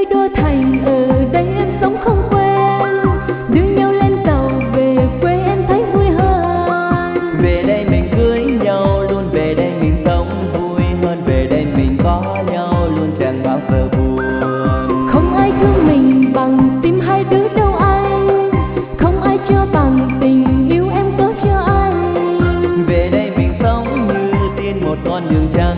nơi đô thành, ở đây em sống không quen, đưa nhau lên tàu về quê em thấy vui hơn. Về đây mình cưới nhau luôn, về đây mình sống vui hơn, về đây mình có nhau luôn chẳng bao giờ buồn. Không ai thương mình bằng tim hai đứa đâu anh, không ai cho bằng tình yêu em có cho anh. Về đây mình sống như tiên một con đường trắng.